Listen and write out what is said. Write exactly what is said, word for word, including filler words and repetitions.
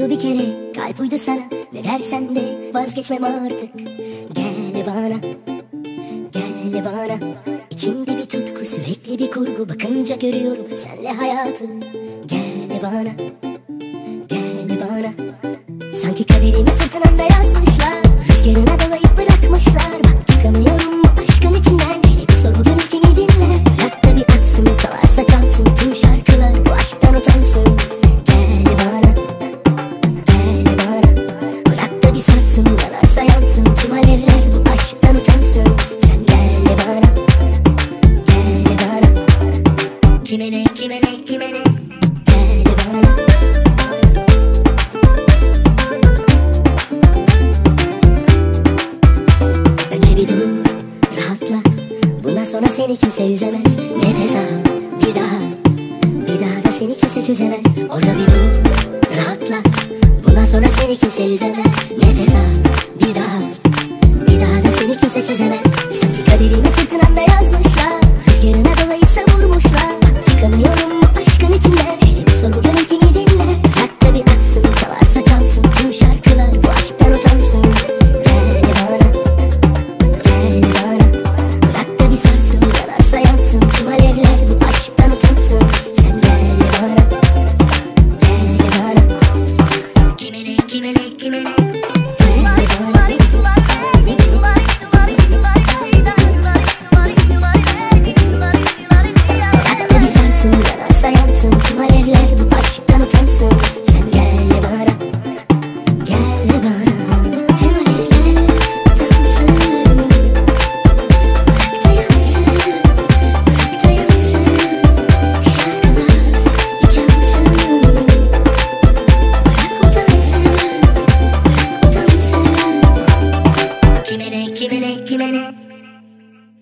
oldu bir kere, kalp uydu sana. Ne dersen de vazgeçmem artık. Gel bana, gel bana. İçimde bir tutku, sürekli bir kurgu. Bakınca görüyorum senle hayatı. Gel bana, gel bana. Sanki kaderimi fırtınanda yazmışlar, rüzgarına dolayıp bırakmışlar. Bak çıkamıyorum bu aşkın içinden. Hele bir sor bugün ilkini dinle. Bırak da bir aksın, çalarsa çalsın tüm şarkılar, bu aşktan utansın. Gel bana, gel bana. Bırak da bir sarsın, yanarsa yansın tüm alevler, bu aşktan utansın. Sen gel bana, gel bana. Kime ne, kime ne, kime ne? Gel bana. Bir dur, rahatla. Bundan sonra seni kimse üzemez. Nefes al, bir daha. Bir daha da seni kimse çözemez. Orada bir dur, rahatla. Bundan sonra seni kimse üzemez. Nefes al, bir daha. Bir daha da seni kimse çözemez. Sanki kaderim